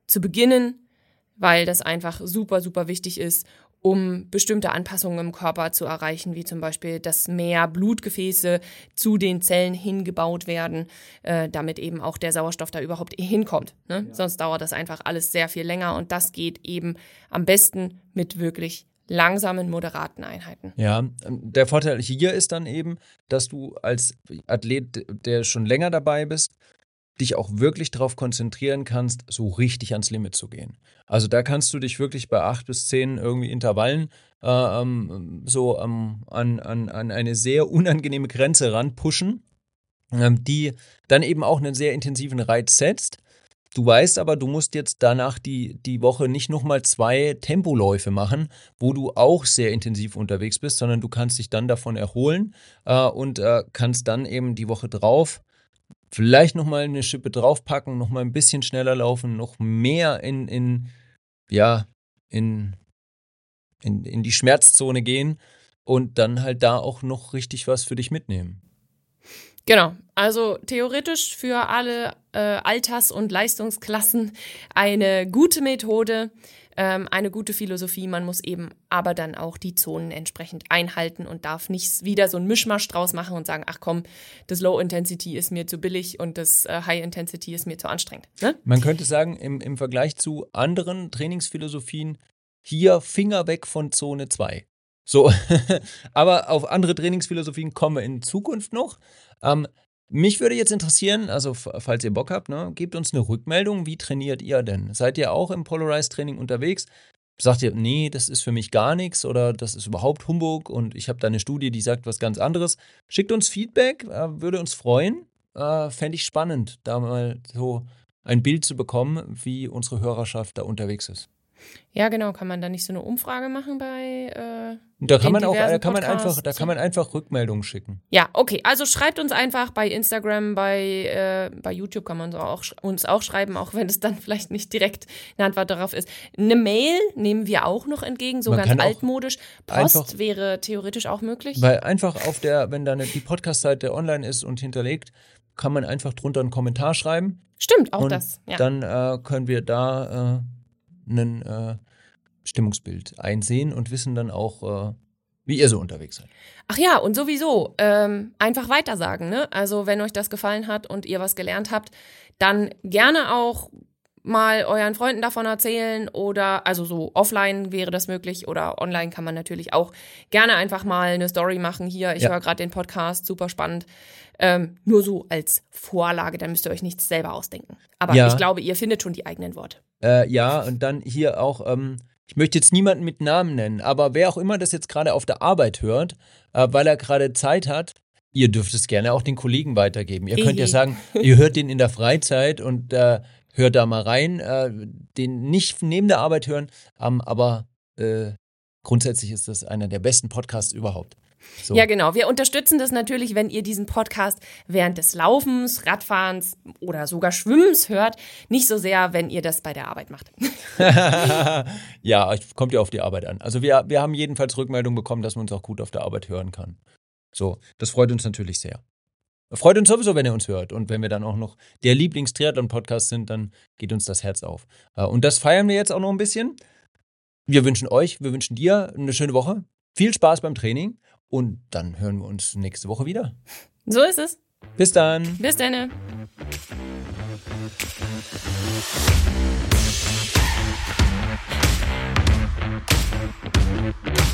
zu beginnen, weil das einfach super, super wichtig ist, um bestimmte Anpassungen im Körper zu erreichen, wie zum Beispiel, dass mehr Blutgefäße zu den Zellen hingebaut werden, äh, damit eben auch der Sauerstoff da überhaupt hinkommt. Ne? Ja. Sonst dauert das einfach alles sehr viel länger und das geht eben am besten mit wirklich langsamen, moderaten Einheiten. Ja, der Vorteil hier ist dann eben, dass du als Athlet, der schon länger dabei bist, dich auch wirklich darauf konzentrieren kannst, so richtig ans Limit zu gehen. Also da kannst du dich wirklich bei acht bis zehn irgendwie Intervallen äh, ähm, so ähm, an, an, an eine sehr unangenehme Grenze ranpushen, ähm, die dann eben auch einen sehr intensiven Reiz setzt. Du weißt aber, du musst jetzt danach die, die Woche nicht nochmal zwei Tempoläufe machen, wo du auch sehr intensiv unterwegs bist, sondern du kannst dich dann davon erholen äh, und äh, kannst dann eben die Woche drauf vielleicht nochmal eine Schippe draufpacken, nochmal ein bisschen schneller laufen, noch mehr in, in, ja, in, in, in die Schmerzzone gehen und dann halt da auch noch richtig was für dich mitnehmen. Genau, also theoretisch für alle äh, Alters- und Leistungsklassen eine gute Methode, ähm, eine gute Philosophie. Man muss eben aber dann auch die Zonen entsprechend einhalten und darf nicht wieder so einen Mischmasch draus machen und sagen, ach komm, das Low Intensity ist mir zu billig und das äh, High Intensity ist mir zu anstrengend. Ne? Man könnte sagen, im, im Vergleich zu anderen Trainingsphilosophien, hier Finger weg von Zone zwei. So, aber auf andere Trainingsphilosophien kommen wir in Zukunft noch. Ähm, mich würde jetzt interessieren, also falls ihr Bock habt, ne, gebt uns eine Rückmeldung, wie trainiert ihr denn? Seid ihr auch im Polarized-Training unterwegs? Sagt ihr, nee, das ist für mich gar nichts oder das ist überhaupt Humbug und ich habe da eine Studie, die sagt was ganz anderes. Schickt uns Feedback, äh, würde uns freuen. Äh, fände ich spannend, da mal so ein Bild zu bekommen, wie unsere Hörerschaft da unterwegs ist. Ja, genau. Kann man da nicht so eine Umfrage machen bei äh, da kann man auch, da kann man Podcasts? einfach, da kann man einfach Rückmeldungen schicken. Ja, okay. Also schreibt uns einfach bei Instagram, bei, äh, bei YouTube kann man so auch, uns auch schreiben, auch wenn es dann vielleicht nicht direkt eine Antwort darauf ist. Eine Mail nehmen wir auch noch entgegen, so Man ganz altmodisch. Post einfach, wäre theoretisch auch möglich. Weil einfach auf der, wenn dann die Podcast-Seite online ist und hinterlegt, kann man einfach drunter einen Kommentar schreiben. Stimmt, auch und das. Ja. Dann äh, können wir da äh, ein äh, Stimmungsbild einsehen und wissen dann auch, äh, wie ihr so unterwegs seid. Ach ja, und sowieso, ähm, einfach weitersagen, ne? Also wenn euch das gefallen hat und ihr was gelernt habt, dann gerne auch mal euren Freunden davon erzählen oder, also so offline wäre das möglich oder online kann man natürlich auch gerne einfach mal eine Story machen. Hier, ich ja. höre gerade den Podcast, super spannend. Ähm, nur so als Vorlage, dann müsst ihr euch nichts selber ausdenken. Aber ja. ich glaube, ihr findet schon die eigenen Worte. Äh, ja, und dann hier auch, ähm, ich möchte jetzt niemanden mit Namen nennen, aber wer auch immer das jetzt gerade auf der Arbeit hört, äh, weil er gerade Zeit hat, ihr dürft es gerne auch den Kollegen weitergeben. Ihr könnt ja sagen, ihr hört den in der Freizeit und äh, hört da mal rein, äh, den nicht neben der Arbeit hören, ähm, aber äh, grundsätzlich ist das einer der besten Podcasts überhaupt. So. Ja, genau. Wir unterstützen das natürlich, wenn ihr diesen Podcast während des Laufens, Radfahrens oder sogar Schwimmens hört. Nicht so sehr, wenn ihr das bei der Arbeit macht. Ja, kommt ja auf die Arbeit an. Also wir, wir haben jedenfalls Rückmeldung bekommen, dass man uns auch gut auf der Arbeit hören kann. So, das freut uns natürlich sehr. Freut uns sowieso, wenn ihr uns hört. Und wenn wir dann auch noch der Lieblings-Triathlon-Podcast sind, dann geht uns das Herz auf. Und das feiern wir jetzt auch noch ein bisschen. Wir wünschen euch, wir wünschen dir eine schöne Woche. Viel Spaß beim Training. Und dann hören wir uns nächste Woche wieder. So ist es. Bis dann. Bis dann.